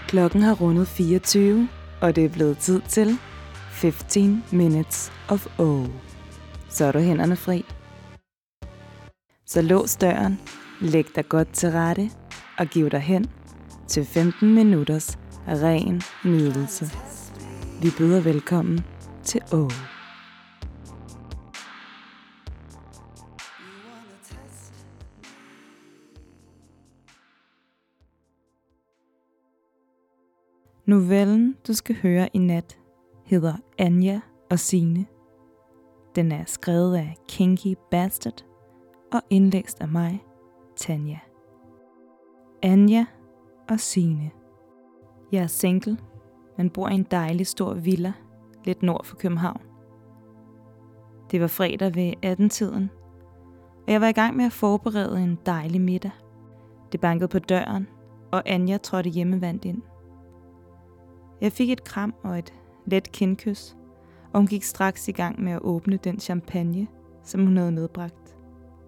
Klokken har rundet 24, og det er blevet tid til 15 Minutes of O. Så er du hænderne fri. Så lås døren, læg dig godt til rette og giv dig hen til 15 minutters ren nydelse. Vi byder velkommen til O. Novellen, du skal høre i nat, hedder Anja og Signe. Den er skrevet af Kinky Bastard og indlæst af mig, Tanja. Anja og Signe. Jeg er single, men bor i en dejlig stor villa, lidt nord for København. Det var fredag ved 18-tiden, og jeg var i gang med at forberede en dejlig middag. Det bankede på døren, og Anja trådte hjemmevandt ind. Jeg fik et kram og et let kindkys, og hun gik straks i gang med at åbne den champagne, som hun havde medbragt.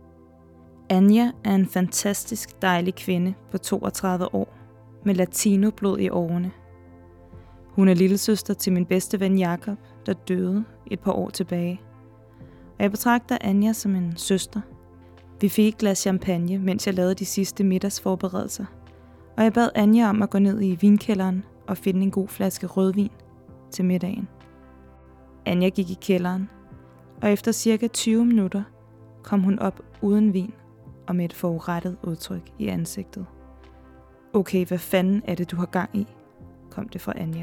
Anja er en fantastisk dejlig kvinde på 32 år, med latinoblod i årene. Hun er lillesøster til min bedste ven Jakob, der døde et par år tilbage. Og jeg betragter Anja som en søster. Vi fik et glas champagne, mens jeg lavede de sidste middagsforberedelser, og jeg bad Anja om at gå ned i vinkælderen og finde en god flaske rødvin til middagen. Anja gik i kælderen, og efter cirka 20 minutter kom hun op uden vin og med et forurettet udtryk i ansigtet. Okay, hvad fanden er det, du har gang i? Kom det fra Anja.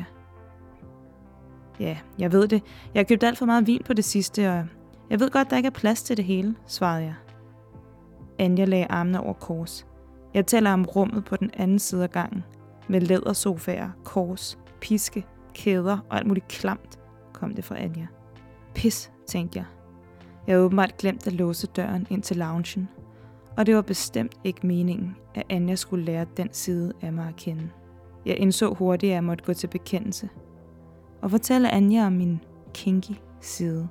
Ja, jeg ved det. Jeg har købt alt for meget vin på det sidste, og jeg ved godt, der ikke er plads til det hele, svarede jeg. Anja lagde armene over kors. Jeg taler om rummet på den anden side af gangen, med lædersofaer, kors, piske, kæder og alt muligt klamt, kom det fra Anja. Pis, tænkte jeg. Jeg havde åbenbart glemt at låse døren ind til loungen, og det var bestemt ikke meningen, at Anja skulle lære den side af mig at kende. Jeg indså hurtigt, at jeg måtte gå til bekendelse og fortælle Anja om min kinky side.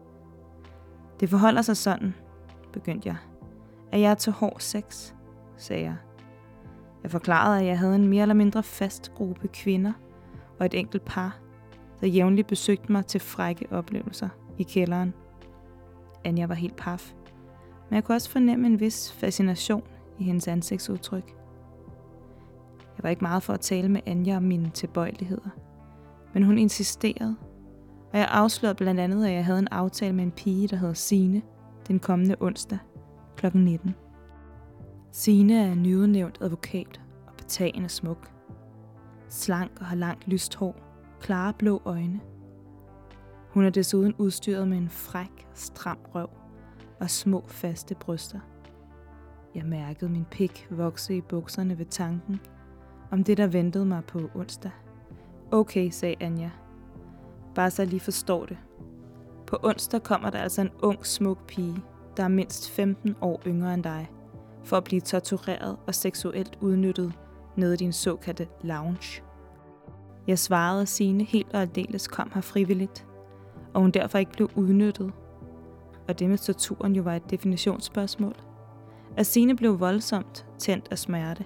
Det forholder sig sådan, begyndte jeg, at jeg er til hård sex, sagde jeg. Jeg forklarede, at jeg havde en mere eller mindre fast gruppe kvinder og et enkelt par, der jævnligt besøgte mig til frække oplevelser i kælderen. Anja var helt paf, men jeg kunne også fornemme en vis fascination i hendes ansigtsudtryk. Jeg var ikke meget for at tale med Anja om mine tilbøjeligheder, men hun insisterede, og jeg afslørede blandt andet, at jeg havde en aftale med en pige, der hedder Signe, den kommende onsdag kl. 19. Signe er en nyudnævnt advokat og betagende smuk. Slank og har langt lyst hår, klare blå øjne. Hun er desuden udstyret med en fræk, stram røv og små, faste bryster. Jeg mærkede min pik vokse i bukserne ved tanken om det, der ventede mig på onsdag. Okay, sagde Anja. Bare så jeg lige forstår det. På onsdag kommer der altså en ung, smuk pige, der er mindst 15 år yngre end dig, for at blive tortureret og seksuelt udnyttet nede i din såkaldte lounge. Jeg svarede, at Signe helt og aldeles kom her frivilligt, og hun derfor ikke blev udnyttet. Og det med torturen jo var et definitionsspørgsmål. At Signe blev voldsomt tændt af smerte.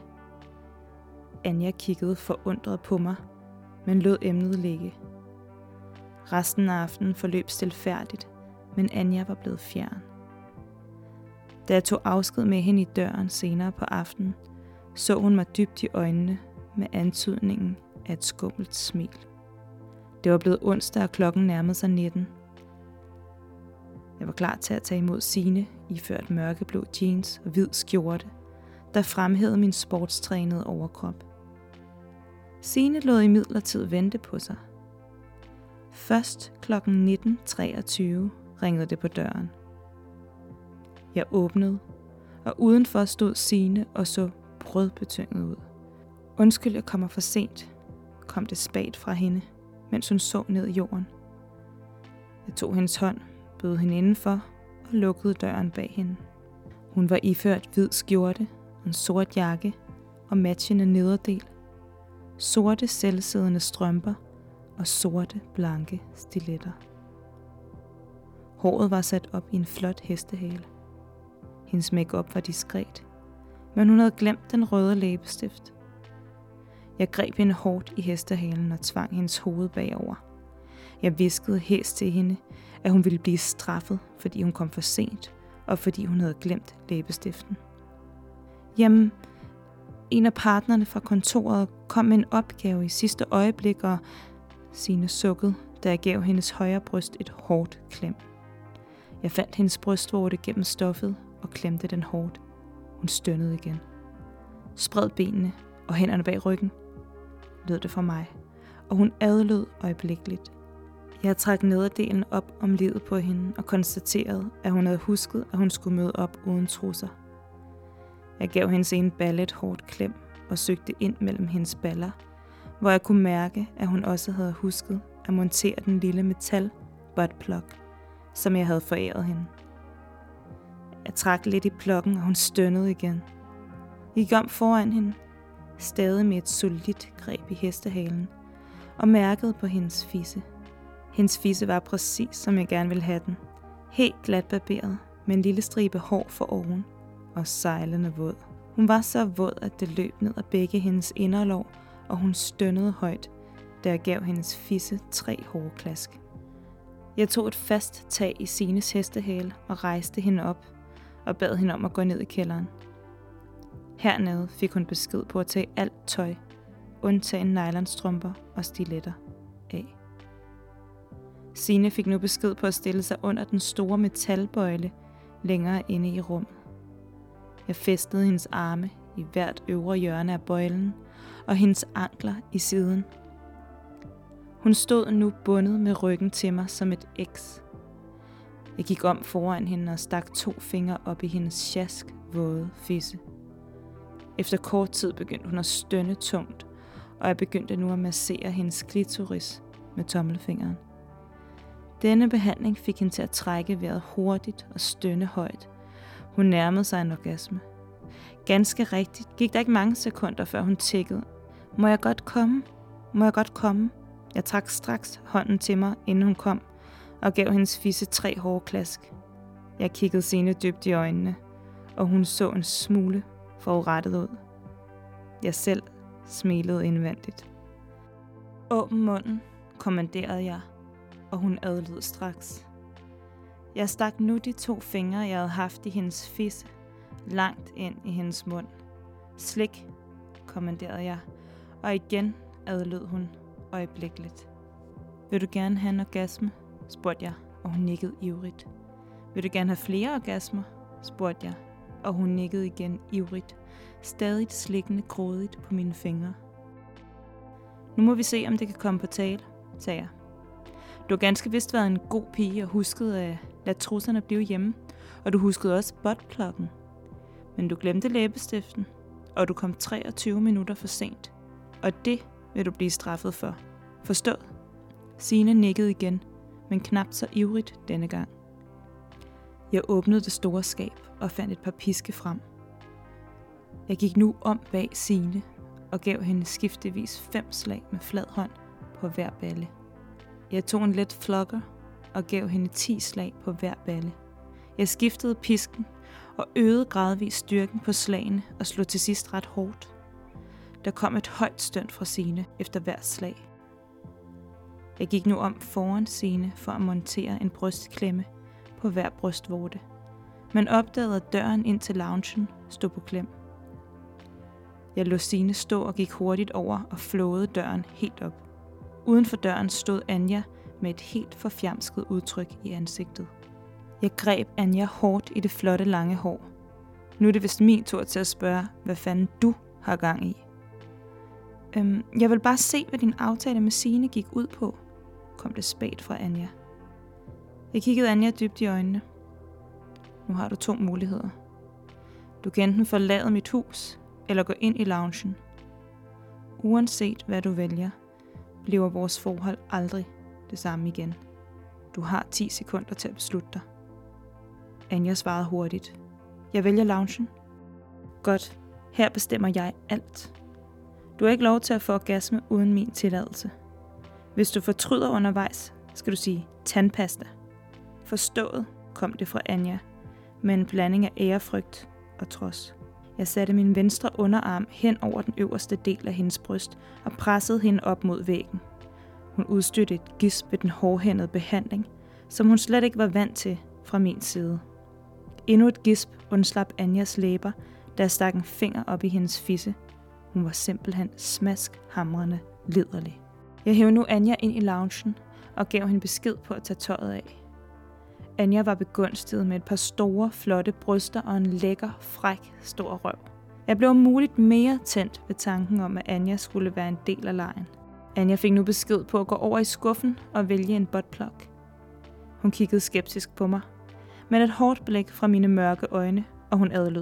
Anja kiggede forundret på mig, men lod emnet ligge. Resten af aftenen forløb stilfærdigt, men Anja var blevet fjern. Da jeg tog afsked med hende i døren senere på aftenen, så hun mig dybt i øjnene med antydningen af et skummelt smil. Det var blevet onsdag, og klokken nærmede sig 19. Jeg var klar til at tage imod Signe, iført mørkeblå jeans og hvid skjorte, der fremhævede min sportstrænede overkrop. Signe lod imidlertid vente på sig. Først klokken 19.23 ringede det på døren. Jeg åbnede, og udenfor stod Signe og så brødbetynget ud. Undskyld, jeg kommer for sent, kom det spagt fra hende, mens hun så ned i jorden. Jeg tog hendes hånd, bød hende indenfor og lukkede døren bag hende. Hun var iført hvid skjorte, en sort jakke og matchende nederdel, sorte selvsiddende strømper og sorte blanke stiletter. Håret var sat op i en flot hestehale. Hendes makeup var diskret, men hun havde glemt den røde læbestift. Jeg greb hende hårdt i hestehalen og tvang hendes hoved bagover. Jeg hviskede hæst til hende, at hun ville blive straffet, fordi hun kom for sent, og fordi hun havde glemt læbestiften. Jamen, en af partnerne fra kontoret kom med en opgave i sidste øjeblik, og Signe sukkede, da jeg gav hendes højre bryst et hårdt klem. Jeg fandt hendes brystvorte gennem stoffet og klemte den hårdt. Hun stønnede igen. Spred benene og hænderne bag ryggen, lød det fra mig, og hun adlød øjeblikkeligt. Jeg trak nederdelen op om livet på hende og konstaterede, at hun havde husket, at hun skulle møde op uden trusser. Jeg gav hendes ene balle et hårdt klem og søgte ind mellem hendes baller, hvor jeg kunne mærke, at hun også havde husket at montere den lille metal buttplug, som jeg havde foræret hende. Jeg trak lidt i plukken, og hun stønnede igen. Jeg gik om foran hende, stadig med et solidt greb i hestehalen, og mærkede på hendes fisse. Hendes fisse var præcis, som jeg gerne ville have den. Helt glat barberet, med en lille stribe hår for oven, og sejlende våd. Hun var så våd, at det løb ned ad begge hendes inderlov, og hun stønnede højt, da jeg gav hendes fisse 3 hårde klask. Jeg tog et fast tag i Signes hestehale og rejste hende op og bad hende om at gå ned i kælderen. Hernede fik hun besked på at tage alt tøj, undtagen nylonstrømper og stiletter, af. Signe fik nu besked på at stille sig under den store metalbøjle længere inde i rummet. Jeg fæstede hendes arme i hvert øvre hjørne af bøjlen og hendes ankler i siden. Hun stod nu bundet med ryggen til mig som et X. Jeg gik om foran hende og stak 2 fingre op i hendes sjask våde fisse. Efter kort tid begyndte hun at stønne tungt, og jeg begyndte nu at massere hendes klitoris med tommelfingeren. Denne behandling fik hende til at trække vejret hurtigt og stønne højt. Hun nærmede sig en orgasme. Ganske rigtigt gik der ikke mange sekunder, før hun tikkede. Må jeg godt komme? Må jeg godt komme? Jeg trak straks hånden til mig, inden hun kom, og gav hendes fisse 3 hårde klask. Jeg kiggede Signe dybt i øjnene, og hun så en smule forurettet ud. Jeg selv smilede indvendigt. Åbn munden, kommanderede jeg, og hun adlød straks. Jeg stak nu de 2 fingre, jeg havde haft i hendes fisse, langt ind i hendes mund. Slik, kommanderede jeg, og igen adlød hun øjeblikkeligt. Vil du gerne have en orgasme? Spurgte jeg, og hun nikkede ivrigt. Vil du gerne have flere orgasmer? Spurgte jeg, og hun nikkede igen ivrigt, stadig slikkende grådigt på mine fingre. Nu må vi se, om det kan komme på tale, sagde jeg. Du har ganske vist været en god pige og huskede at lade trusserne blive hjemme, og du huskede også buttpluggen. Men du glemte læbestiften, og du kom 23 minutter for sent. Og det vil du blive straffet for. Forstået? Signe nikkede igen, men knap så ivrigt denne gang. Jeg åbnede det store skab og fandt et par piske frem. Jeg gik nu om bag Signe og gav hende skiftevis 5 slag med flad hånd på hver balle. Jeg tog en let flogger og gav hende 10 slag på hver balle. Jeg skiftede pisken og øgede gradvist styrken på slagene og slog til sidst ret hårdt. Der kom et højt støn fra Signe efter hver slag. Jeg gik nu om foran Signe for at montere en brystklemme på hver brystvorte, men opdagede, at døren ind til loungen stod på klem. Jeg lod Signe stå og gik hurtigt over og flåede døren helt op. Uden for døren stod Anja med et helt forfjamsket udtryk i ansigtet. Jeg greb Anja hårdt i det flotte lange hår. Nu er det vist min tur til at spørge, hvad fanden du har gang i. Jeg vil bare se, hvad din aftale med Signe gik ud på, kom det spædt fra Anja. Jeg kiggede Anja dybt i øjnene. Nu har du 2 muligheder. Du kan enten forlade mit hus, eller gå ind i loungen. Uanset hvad du vælger, bliver vores forhold aldrig det samme igen. Du har 10 sekunder til at beslutte dig. Anja svarede hurtigt. Jeg vælger loungen. Godt, her bestemmer jeg alt. Du har ikke lov til at få orgasme uden min tilladelse. Hvis du fortryder undervejs, skal du sige tandpasta. Forstået, kom det fra Anja, med en blanding af ærefrygt og trods. Jeg satte min venstre underarm hen over den øverste del af hendes bryst og pressede hende op mod væggen. Hun udstødte et gisp ved den hårdhændede behandling, som hun slet ikke var vant til fra min side. Endnu et gisp undslap Anjas læber, da jeg stak en finger op i hendes fisse. Hun var simpelthen smaskhamrende liderlig. Jeg hævde nu Anja ind i loungen og gav hende besked på at tage tøjet af. Anja var begunstiget med et par store, flotte bryster og en lækker, fræk, stor røv. Jeg blev om muligt mere tændt ved tanken om, at Anja skulle være en del af legen. Anja fik nu besked på at gå over i skuffen og vælge en buttplug. Hun kiggede skeptisk på mig, med et hårdt blik fra mine mørke øjne, og hun adlød.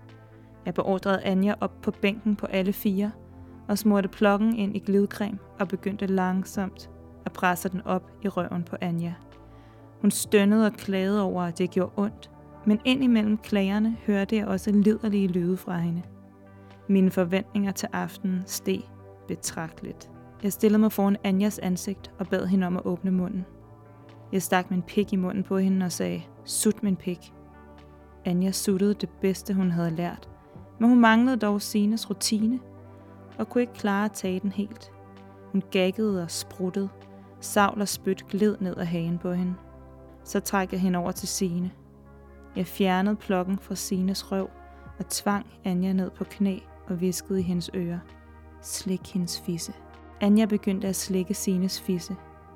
Jeg beordrede Anja op på bænken på alle fire, og smurte pluggen ind i glidecreme og begyndte langsomt at presse den op i røven på Anja. Hun stønnede og klagede over, at det gjorde ondt, men indimellem klagerne hørte jeg også liderlige lyde fra hende. Mine forventninger til aftenen steg betragteligt. Jeg stillede mig foran Anjas ansigt og bad hende om at åbne munden. Jeg stak min pik i munden på hende og sagde, "Sut min pik." Anja suttede det bedste, hun havde lært, men hun manglede dog Sines rutine og kunne ikke klare at tage den helt. Hun gaggede og spruttede. Savl og spyt gled ned ad hagen på hende. Så trak jeg hende over til Sine. Jeg fjernede pluggen fra Sines røv og tvang Anja ned på knæ og viskede i hendes ører. Slik hendes fisse. Anja begyndte at slikke Sines fisse.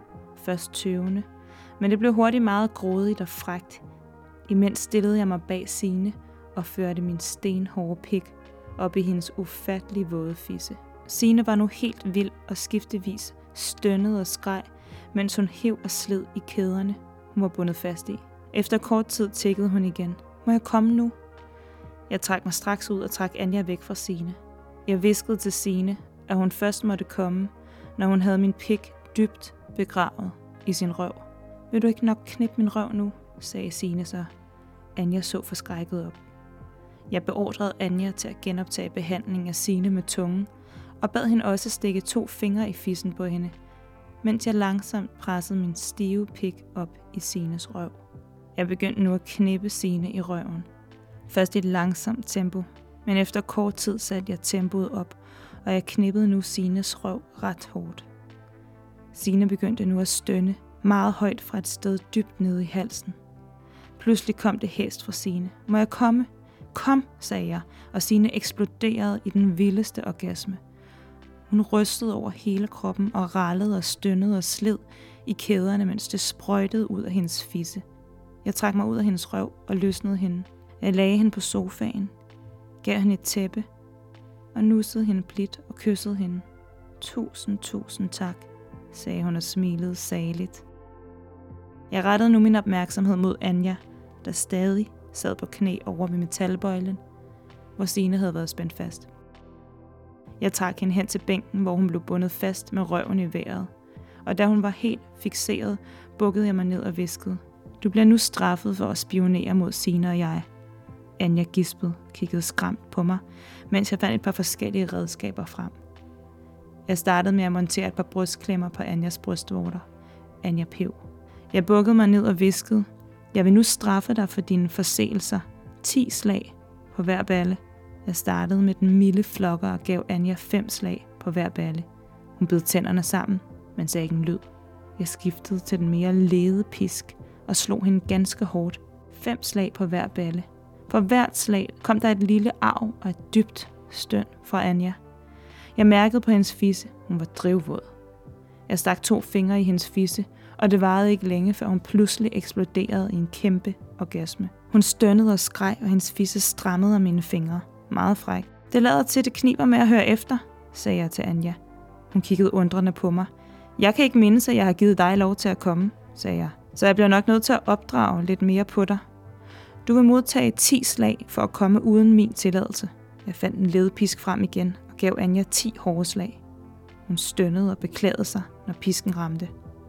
Først tøvende, men det blev hurtigt meget grådigt og frækt. Imens stillede jeg mig bag Sine og førte min stenhårde pik op i hendes ufattelig våde fisse. Sine var nu helt vild og skiftevis stønnede og skreg, mens hun hev og sled i kæderne, hun var bundet fast i. Efter kort tid tikkede hun igen. Må jeg komme nu? Jeg trak mig straks ud og trak Anja væk fra Sine. Jeg viskede til Sine, at hun først måtte komme, når hun havde min pik dybt begravet i sin røv. Vil du ikke nok knippe min røv nu? Sagde Sine så. Anja så forskrækket op. Jeg beordrede Anja til at genoptage behandlingen af Sine med tungen, og bad hende også stikke 2 fingre i fissen på hende, mens jeg langsomt pressede min stive pik op i Sines røv. Jeg begyndte nu at knippe Sine i røven. Først i et langsomt tempo, men efter kort tid satte jeg tempoet op, og jeg knippede nu Sines røv ret hårdt. Sine begyndte nu at stønne meget højt fra et sted dybt nede i halsen. Pludselig kom det hæst fra Sine. Må jeg komme? Kom, sagde jeg, og Sine eksploderede i den vildeste orgasme. Hun rystede over hele kroppen og rallede og stønnede og sled i kæderne, mens det sprøjtede ud af hendes fisse. Jeg trak mig ud af hendes røv og løsnede hende. Jeg lagde hende på sofaen, gav hende et tæppe og nussede hende blidt og kyssede hende. Tusind tak, sagde hun og smilede saligt. Jeg rettede nu min opmærksomhed mod Anja, der stadig sad på knæ over ved metalbøjlen, hvor Sine havde været spændt fast. Jeg trak hende hen til bænken, hvor hun blev bundet fast med røven i vejret, og da hun var helt fikseret, bukkede jeg mig ned og viskede. Du bliver nu straffet for at spionere mod Sine og jeg. Anja gispede, kiggede skræmt på mig, mens jeg fandt et par forskellige redskaber frem. Jeg startede med at montere et par brystklemmer på Anjas brystvorter. Anja pev. Jeg bukkede mig ned og viskede. Jeg vil nu straffe dig for dine forseelser. 10 slag på hver balle. Jeg startede med den milde flokker og gav Anja 5 slag på hver balle. Hun bed tænderne sammen, men sagde ikke en lyd. Jeg skiftede til den mere lede pisk og slog hende ganske hårdt. 5 slag på hver balle. For hvert slag kom der et lille arv og et dybt støn fra Anja. Jeg mærkede på hendes fisse. Hun var drivvåd. Jeg stak 2 fingre i hendes fisse, og det varede ikke længe, før hun pludselig eksploderede i en kæmpe orgasme. Hun stønnede og skreg, og hendes fisse strammede af mine fingre. Meget fræk. Det lader til, det kniber med at høre efter, sagde jeg til Anja. Hun kiggede undrende på mig. Jeg kan ikke mindes, at jeg har givet dig lov til at komme, sagde jeg. Så jeg bliver nok nødt til at opdrage lidt mere på dig. Du vil modtage 10 slag for at komme uden min tilladelse. Jeg fandt en ledpisk frem igen og gav Anja 10 hårde slag. Hun stønnede og beklagede sig, når pisken ramte.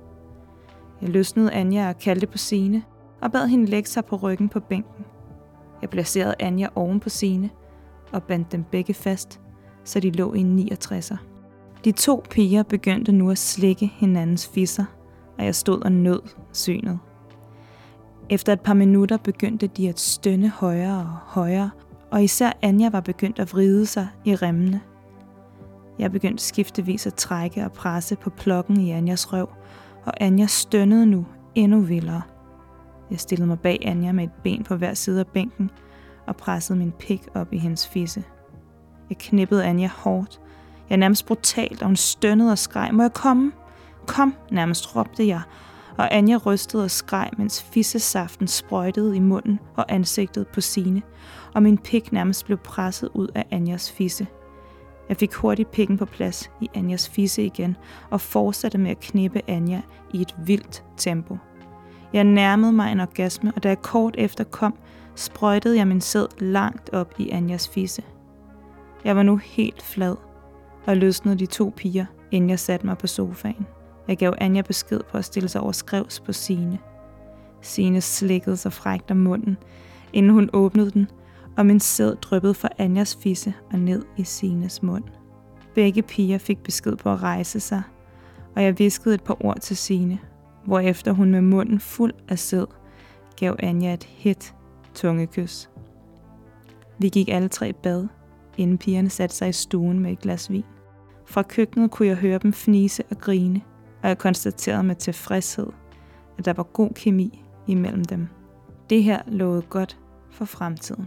Jeg løsnede Anja og kaldte på Sine og bad hende lægge sig på ryggen på bænken. Jeg placerede Anja oven på Sine og bandt dem begge fast, så de lå i en 69'er. De 2 piger begyndte nu at slikke hinandens fisser, og jeg stod og nød synet. Efter et par minutter begyndte de at stønne højere og højere, og især Anja var begyndt at vride sig i remmene. Jeg begyndte skiftevis at trække og presse på plokken i Anjas røv, og Anja stønnede nu endnu vildere. Jeg stillede mig bag Anja med et ben på hver side af bænken og pressede min pik op i hendes fisse. Jeg knippede Anja hårdt. Jeg nærmest brutalt, og hun stønnede og skreg, må jeg komme? Kom, nærmest råbte jeg, og Anja rystede og skreg, mens fissesaften sprøjtede i munden og ansigtet på Signe, og min pik nærmest blev presset ud af Anjas fisse. Jeg fik hurtigt pikken på plads i Anjas fisse igen, og fortsatte med at knippe Anja i et vildt tempo. Jeg nærmede mig en orgasme, og da jeg kort efter kom, sprøjtede jeg min sæd langt op i Anjas fisse. Jeg var nu helt flad, og løsnede de 2 piger, inden jeg satte mig på sofaen. Jeg gav Anja besked på at stille sig over skrevs på Signe. Signe slikkede sig frækt om munden, inden hun åbnede den, og min sæd dryppede fra Anjas fisse og ned i Signes mund. Begge piger fik besked på at rejse sig, og jeg viskede et par ord til Signe, hvorefter hun med munden fuld af sæd gav Anja et hedt tungekys. Vi gik alle 3 i bad, inden pigerne satte sig i stuen med et glas vin. Fra køkkenet kunne jeg høre dem fnise og grine, og jeg konstaterede med tilfredshed, at der var god kemi imellem dem. Det her lovede godt for fremtiden.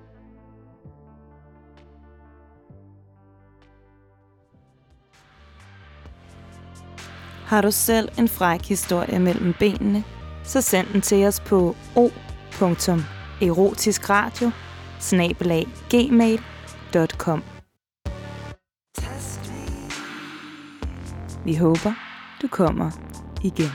Har du selv en fræk historie mellem benene, så send den til os på o.erotiskradio@gmail.com. Vi håber, du kommer igen.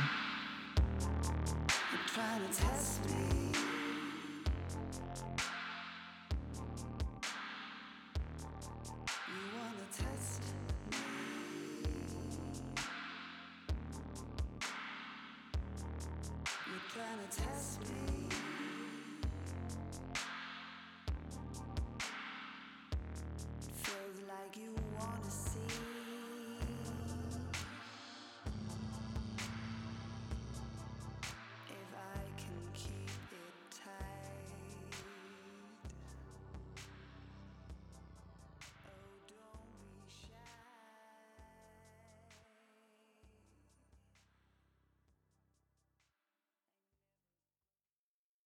Trying to test me.